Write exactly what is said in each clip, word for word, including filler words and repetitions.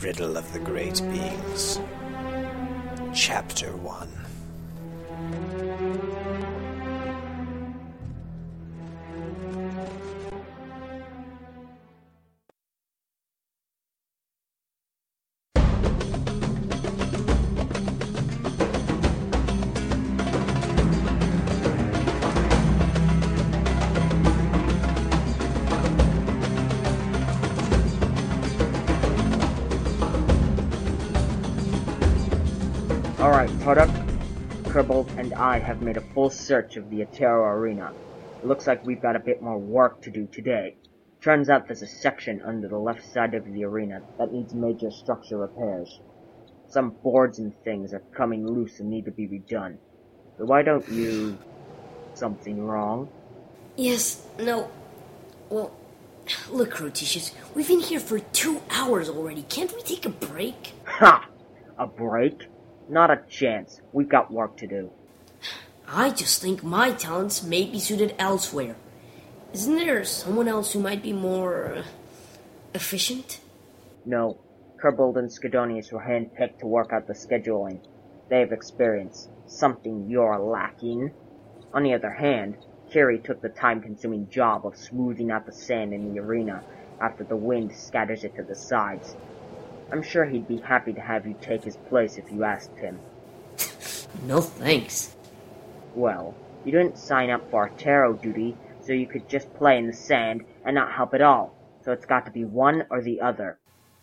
Riddle of the Great Beings. Chapter one. Alright, Product. Kobold and I have made a full search of the Atero Arena. It looks like we've got a bit more work to do today. Turns out there's a section under the left side of the arena that needs major structure repairs. Some boards and things are coming loose and need to be redone. So why don't you... something wrong? Yes, no. Well, look, Crotitius, we've been here for two hours already. Can't we take a break? Ha! A break? Not a chance. We've got work to do. I just think my talents may be suited elsewhere. Isn't there someone else who might be more... Uh, efficient? No. Kobold and Skidonius were handpicked to work out the scheduling. They have experience. Something you're lacking. On the other hand, Kiri took the time-consuming job of smoothing out the sand in the arena after the wind scatters it to the sides. I'm sure he'd be happy to have you take his place if you asked him. No thanks. Well, you didn't sign up for Atero duty, so you could just play in the sand and not help at all. So it's got to be one or the other.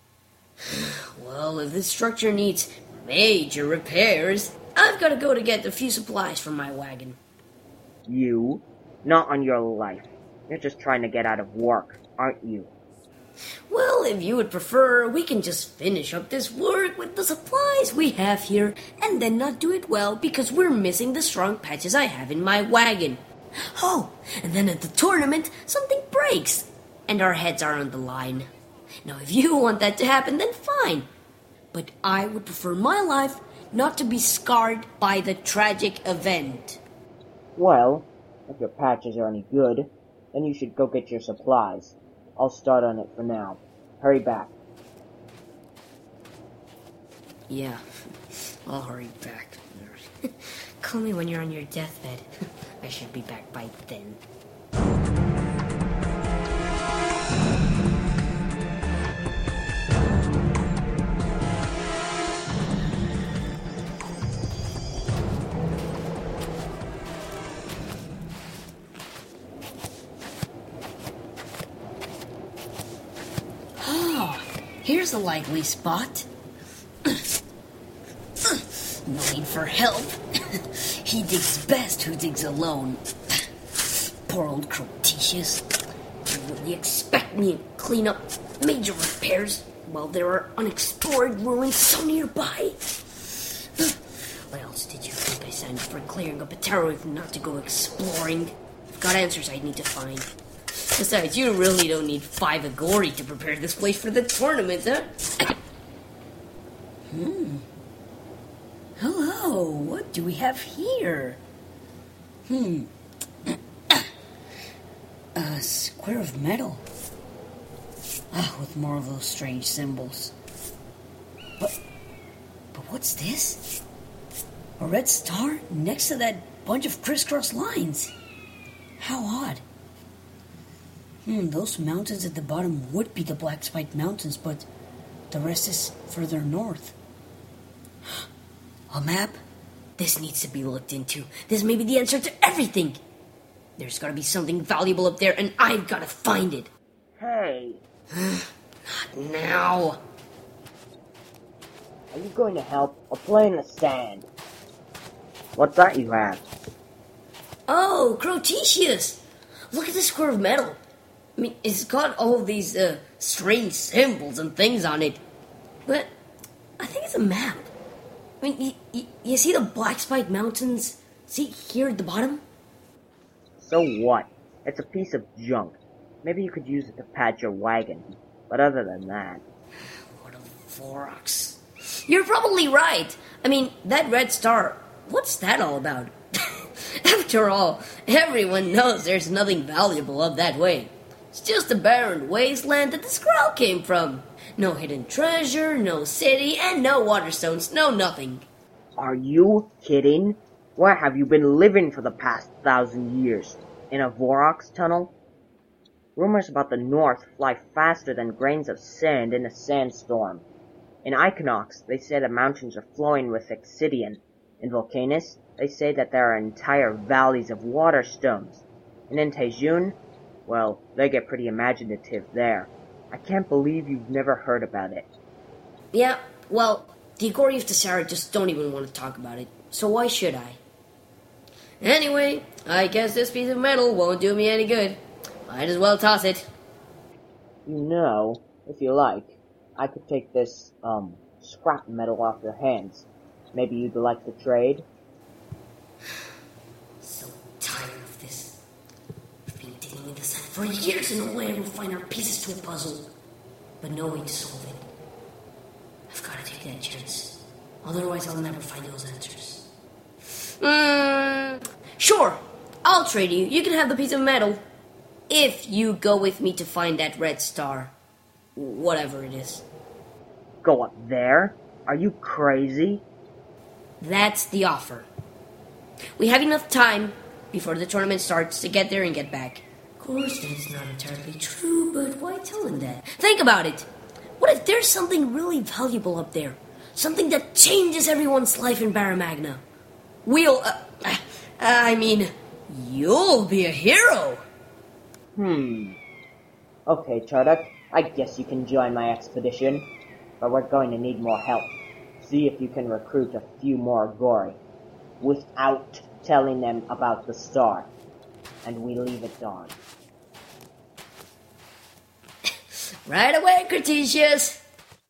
Well, if this structure needs major repairs, I've got to go to get a few supplies from my wagon. You? Not on your life. You're just trying to get out of work, aren't you? Well, if you would prefer, we can just finish up this work with the supplies we have here, and then not do it well because we're missing the strong patches I have in my wagon. Oh, and then at the tournament, something breaks, and our heads are on the line. Now, if you want that to happen, then fine. But I would prefer my life not to be scarred by the tragic event. Well, if your patches are any good, then you should go get your supplies. I'll start on it for now. Hurry back. Yeah, I'll hurry back. Call me when you're on your deathbed. I should be back by then. Here's a likely spot. No need for help. He digs best who digs alone. Poor old Crotitius. You really expect me to clean up major repairs while there are unexplored ruins so nearby? What else did you think I signed up for clearing up Atero if not to go exploring? I've got answers I need to find. Besides, you really don't need five Agori to prepare this place for the tournament, huh? Hmm. Hello, what do we have here? Hmm. A square of metal. Ah, with more of those strange symbols. But, but what's this? A red star next to that bunch of crisscross lines. How odd. Hmm, those mountains at the bottom would be the Black Spike Mountains, but the rest is further north. A map? This needs to be looked into. This may be the answer to everything. There's gotta be something valuable up there, and I've gotta find it. Hey! Not now. Are you going to help or play in the sand? What's that you have? Oh, Crotitius! Look at this square of metal. I mean, it's got all these uh, strange symbols and things on it. But I think it's a map. I mean, you, you, you see the Black Spike Mountains? See here at the bottom? So what? It's a piece of junk. Maybe you could use it to pad your wagon. But other than that... What a Vorox. You're probably right. I mean, that red star, what's that all about? After all, everyone knows there's nothing valuable up that way. It's just a barren wasteland that the Skrull came from. No hidden treasure, no city, and no waterstones, no nothing. Are you kidding? Where have you been living for the past thousand years? In a Vorox tunnel? Rumors about the North fly faster than grains of sand in a sandstorm. In Equinox, they say the mountains are flowing with obsidian. In Volcanus, they say that there are entire valleys of water stones. And in Tejun, well, they get pretty imaginative there. I can't believe you've never heard about it. Yeah, well, the Agori of Tessera just don't even want to talk about it, so why should I? Anyway, I guess this piece of metal won't do me any good. Might as well toss it. You know, if you like, I could take this, um, scrap metal off your hands. Maybe you'd like to trade? So tired of this. I've been digging in the sand for years in a way to find our pieces to a puzzle, but no way to solve it. I've got to take that chance. Otherwise, I'll never find those answers. Mm, sure, I'll trade you. You can have the piece of metal. If you go with me to find that red star. Whatever it is. Go up there? Are you crazy? That's the offer. We have enough time before the tournament starts to get there and get back. Of course, that's not entirely true, but why tell him that? Think about it. What if there's something really valuable up there? Something that changes everyone's life in Baramagna? We'll, uh, uh, I mean, you'll be a hero. Hmm. Okay, Charduk, I guess you can join my expedition, but we're going to need more help. See if you can recruit a few more Agori, without telling them about the star. And we leave at dawn. Right away, Cretaceous!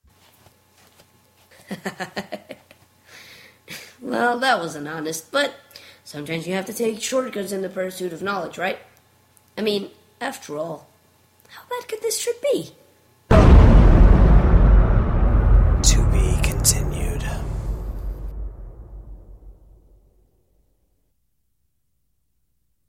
Well, that wasn't honest, but sometimes you have to take shortcuts in the pursuit of knowledge, right? I mean, after all, how bad could this trip be?